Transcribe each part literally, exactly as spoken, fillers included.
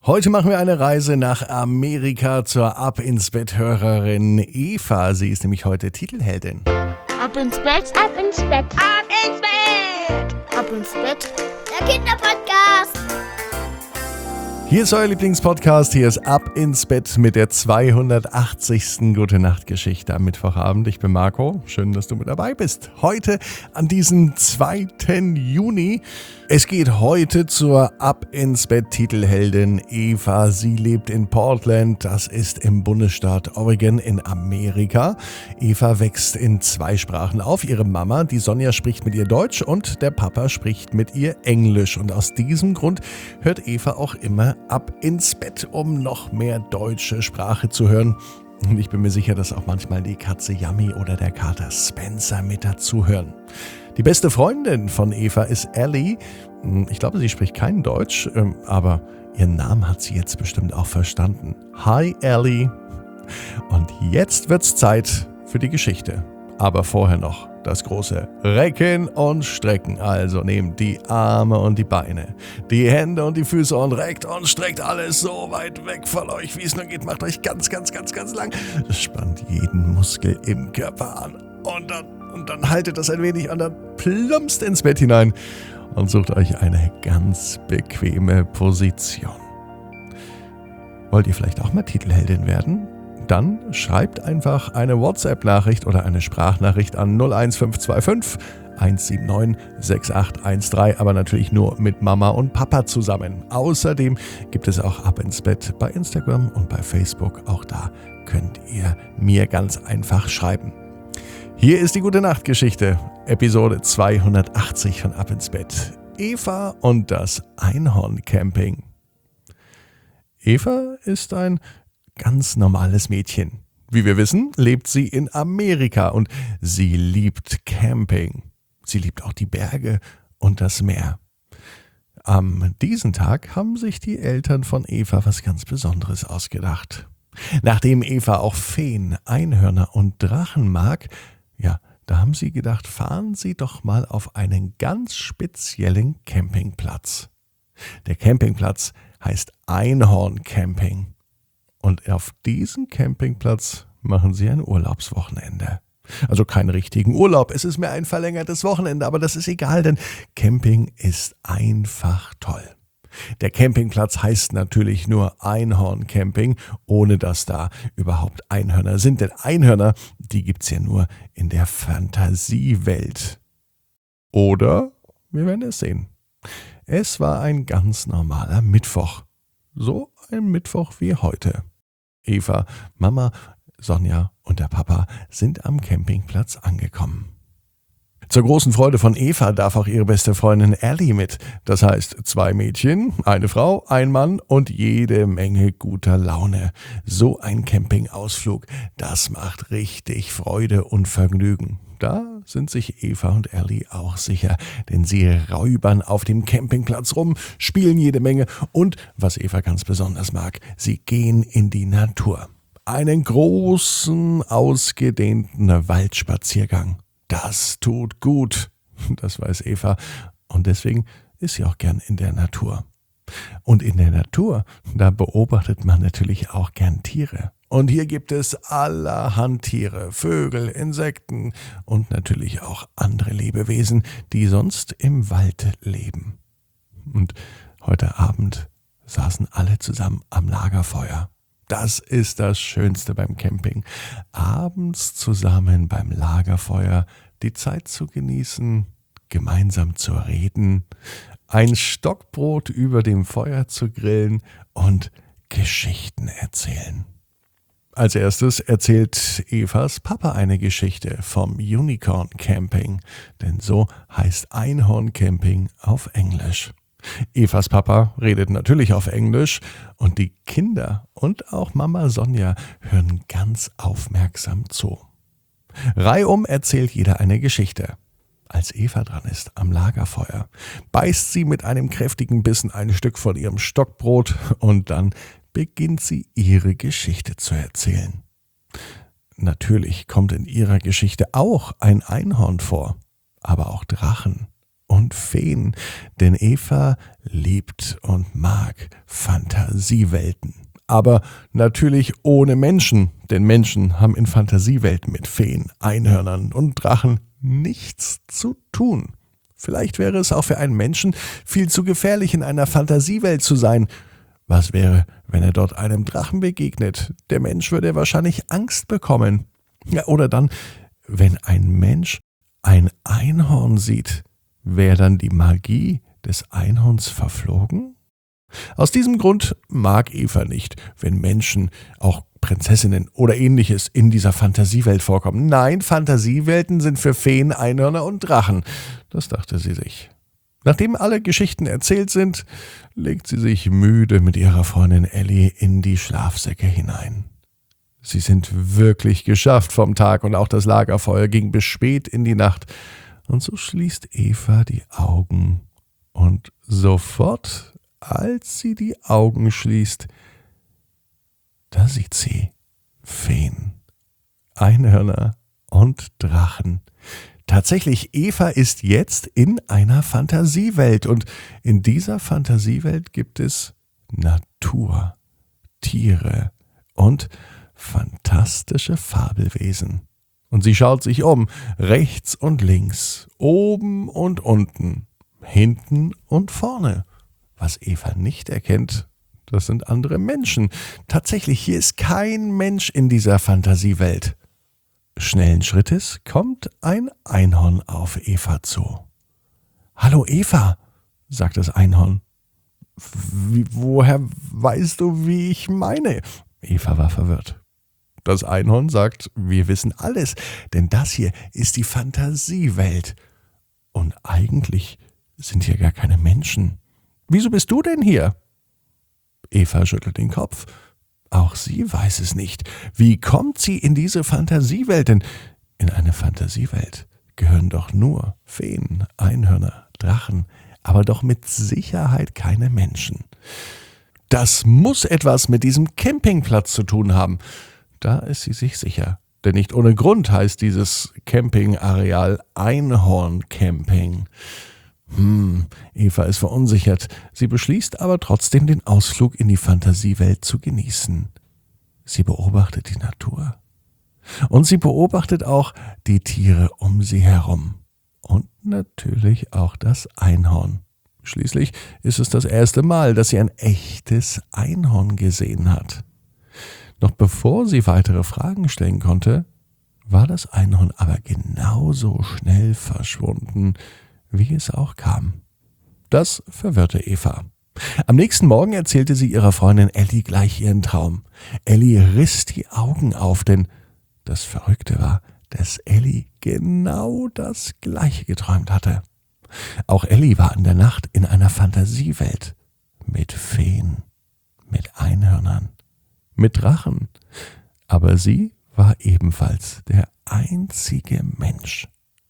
Heute machen wir eine Reise nach Amerika zur Ab ins Bett-Hörerin Eva. Sie ist nämlich heute Titelheldin. Ab ins Bett, ab ins Bett, ab ins Bett, ab ins Bett, der Kinderpodcast. Hier ist euer Lieblingspodcast, hier ist Ab ins Bett mit der zweihundertachtzigsten Gute-Nacht-Geschichte am Mittwochabend. Ich bin Marco, schön, dass du mit dabei bist. Heute an diesem zweiten Juni. Es geht heute zur Ab ins Bett-Titelheldin Eva. Sie lebt in Portland, das ist im Bundesstaat Oregon in Amerika. Eva wächst in zwei Sprachen auf. Ihre Mama, die Sonja, spricht mit ihr Deutsch und der Papa spricht mit ihr Englisch. Und aus diesem Grund hört Eva auch immer Ab ins Bett, um noch mehr deutsche Sprache zu hören. Und ich bin mir sicher, dass auch manchmal die Katze Yummy oder der Kater Spencer mit dazu hören. Die beste Freundin von Eva ist Ellie. Ich glaube, sie spricht kein Deutsch, aber ihren Namen hat sie jetzt bestimmt auch verstanden. Hi Ellie. Und jetzt wird's Zeit für die Geschichte. Aber vorher noch das große Recken und Strecken. Also nehmt die Arme und die Beine, die Hände und die Füße und reckt und streckt alles so weit weg von euch, wie es nur geht. Macht euch ganz, ganz, ganz, ganz lang. Spannt jeden Muskel im Körper an. Und dann, und dann haltet das ein wenig und dann plumpst ins Bett hinein und sucht euch eine ganz bequeme Position. Wollt ihr vielleicht auch mal Titelheldin werden? Dann schreibt einfach eine WhatsApp-Nachricht oder eine Sprachnachricht an null eins fünf zwei fünf eins sieben neun sechs acht eins drei, aber natürlich nur mit Mama und Papa zusammen. Außerdem gibt es auch Ab ins Bett bei Instagram und bei Facebook. Auch da könnt ihr mir ganz einfach schreiben. Hier ist die Gute-Nacht-Geschichte, Episode zweihundertachtzig von Ab ins Bett. Eva und das Einhorn-Camping. Eva ist ein ganz normales Mädchen. Wie wir wissen, lebt sie in Amerika und sie liebt Camping. Sie liebt auch die Berge und das Meer. Am diesen Tag haben sich die Eltern von Eva was ganz Besonderes ausgedacht. Nachdem Eva auch Feen, Einhörner und Drachen mag, ja, da haben sie gedacht, fahren Sie doch mal auf einen ganz speziellen Campingplatz. Der Campingplatz heißt Einhorn Camping. Und auf diesem Campingplatz machen sie ein Urlaubswochenende. Also keinen richtigen Urlaub, es ist mehr ein verlängertes Wochenende, aber das ist egal, denn Camping ist einfach toll. Der Campingplatz heißt natürlich nur Einhorn Camping, ohne dass da überhaupt Einhörner sind. Denn Einhörner, die gibt's ja nur in der Fantasiewelt. Oder? Wir werden es sehen. Es war ein ganz normaler Mittwoch. So ein Mittwoch wie heute. Eva, Mama, Sonja und der Papa sind am Campingplatz angekommen. Zur großen Freude von Eva darf auch ihre beste Freundin Ellie mit. Das heißt, zwei Mädchen, eine Frau, ein Mann und jede Menge guter Laune. So ein Campingausflug, das macht richtig Freude und Vergnügen. Da sind sich Eva und Ellie auch sicher, denn sie räubern auf dem Campingplatz rum, spielen jede Menge und, was Eva ganz besonders mag, sie gehen in die Natur. Einen großen, ausgedehnten Waldspaziergang. Das tut gut, das weiß Eva und deswegen ist sie auch gern in der Natur. Und in der Natur, da beobachtet man natürlich auch gern Tiere. Und hier gibt es allerhand Tiere, Vögel, Insekten und natürlich auch andere Lebewesen, die sonst im Wald leben. Und heute Abend saßen alle zusammen am Lagerfeuer. Das ist das Schönste beim Camping. Abends zusammen beim Lagerfeuer die Zeit zu genießen, gemeinsam zu reden, ein Stockbrot über dem Feuer zu grillen und Geschichten erzählen. Als erstes erzählt Evas Papa eine Geschichte vom Unicorn Camping, denn so heißt Einhorn Camping auf Englisch. Evas Papa redet natürlich auf Englisch und die Kinder und auch Mama Sonja hören ganz aufmerksam zu. Reihum erzählt jeder eine Geschichte. Als Eva dran ist am Lagerfeuer, beißt sie mit einem kräftigen Bissen ein Stück von ihrem Stockbrot und dann beginnt sie ihre Geschichte zu erzählen. Natürlich kommt in ihrer Geschichte auch ein Einhorn vor, aber auch Drachen und Feen, denn Eva liebt und mag Fantasiewelten. Aber natürlich ohne Menschen, denn Menschen haben in Fantasiewelten mit Feen, Einhörnern und Drachen nichts zu tun. Vielleicht wäre es auch für einen Menschen viel zu gefährlich, in einer Fantasiewelt zu sein. Was wäre, wenn er dort einem Drachen begegnet? Der Mensch würde wahrscheinlich Angst bekommen. Ja, oder dann, wenn ein Mensch ein Einhorn sieht, wäre dann die Magie des Einhorns verflogen? Aus diesem Grund mag Eva nicht, wenn Menschen, auch Prinzessinnen oder ähnliches, in dieser Fantasiewelt vorkommen. Nein, Fantasiewelten sind für Feen, Einhörner und Drachen. Das dachte sie sich. Nachdem alle Geschichten erzählt sind, legt sie sich müde mit ihrer Freundin Ellie in die Schlafsäcke hinein. Sie sind wirklich geschafft vom Tag und auch das Lagerfeuer ging bis spät in die Nacht. Und so schließt Eva die Augen und sofort, als sie die Augen schließt, da sieht sie Feen, Einhörner und Drachen. Tatsächlich, Eva ist jetzt in einer Fantasiewelt und in dieser Fantasiewelt gibt es Natur, Tiere und fantastische Fabelwesen. Und sie schaut sich um, rechts und links, oben und unten, hinten und vorne. Was Eva nicht erkennt, das sind andere Menschen. Tatsächlich, hier ist kein Mensch in dieser Fantasiewelt. Schnellen Schrittes kommt ein Einhorn auf Eva zu. »Hallo Eva«, sagt das Einhorn. Wie, »Woher weißt du, wie ich meine?« Eva war verwirrt. Das Einhorn sagt, wir wissen alles, denn das hier ist die Fantasiewelt. Und eigentlich sind hier gar keine Menschen. Wieso bist du denn hier? Eva schüttelt den Kopf. Auch sie weiß es nicht. Wie kommt sie in diese Fantasiewelt? Denn in eine Fantasiewelt gehören doch nur Feen, Einhörner, Drachen, aber doch mit Sicherheit keine Menschen. Das muss etwas mit diesem Campingplatz zu tun haben. Da ist sie sich sicher. Denn nicht ohne Grund heißt dieses Campingareal Einhorn-Camping. Hm, Eva ist verunsichert. Sie beschließt aber trotzdem, den Ausflug in die Fantasiewelt zu genießen. Sie beobachtet die Natur. Und sie beobachtet auch die Tiere um sie herum. Und natürlich auch das Einhorn. Schließlich ist es das erste Mal, dass sie ein echtes Einhorn gesehen hat. Noch bevor sie weitere Fragen stellen konnte, war das Einhorn aber genauso schnell verschwunden, wie es auch kam. Das verwirrte Eva. Am nächsten Morgen erzählte sie ihrer Freundin Ellie gleich ihren Traum. Ellie riss die Augen auf, denn das Verrückte war, dass Ellie genau das Gleiche geträumt hatte. Auch Ellie war in der Nacht in einer Fantasiewelt mit Feen, mit Einhörnern, mit Drachen. Aber sie war ebenfalls der einzige Mensch.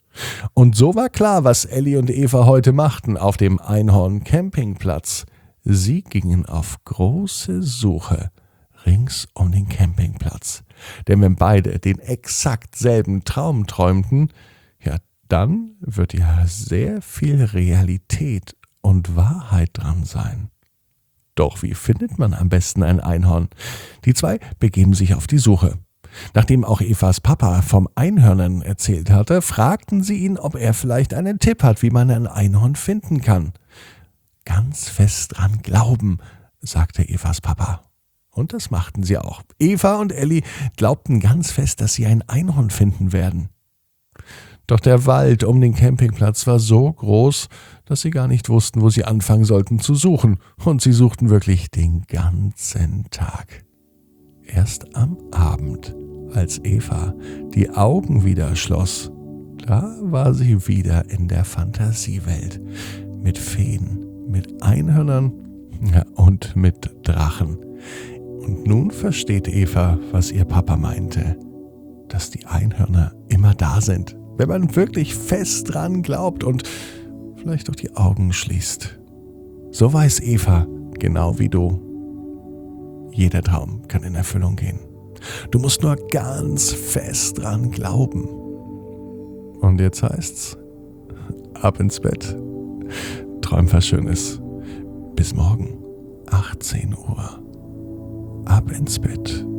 Und so war klar, was Ellie und Eva heute machten auf dem Einhorn-Campingplatz. Sie gingen auf große Suche rings um den Campingplatz. Denn wenn beide den exakt selben Traum träumten, ja, dann wird ja sehr viel Realität und Wahrheit dran sein. Doch wie findet man am besten ein Einhorn? Die zwei begeben sich auf die Suche. Nachdem auch Evas Papa vom Einhörnern erzählt hatte, fragten sie ihn, ob er vielleicht einen Tipp hat, wie man ein Einhorn finden kann. Ganz fest dran glauben, sagte Evas Papa. Und das machten sie auch. Eva und Ellie glaubten ganz fest, dass sie ein Einhorn finden werden. Doch der Wald um den Campingplatz war so groß, dass sie gar nicht wussten, wo sie anfangen sollten zu suchen. Und sie suchten wirklich den ganzen Tag. Erst am Abend, als Eva die Augen wieder schloss, da war sie wieder in der Fantasiewelt. Mit Feen, mit Einhörnern ja, und mit Drachen. Und nun versteht Eva, was ihr Papa meinte, dass die Einhörner immer da sind, wenn man wirklich fest dran glaubt und vielleicht auch die Augen schließt. So weiß Eva, genau wie du. Jeder Traum kann in Erfüllung gehen. Du musst nur ganz fest dran glauben. Und jetzt heißt's, ab ins Bett. Träum was Schönes. Bis morgen, achtzehn Uhr. Ab ins Bett.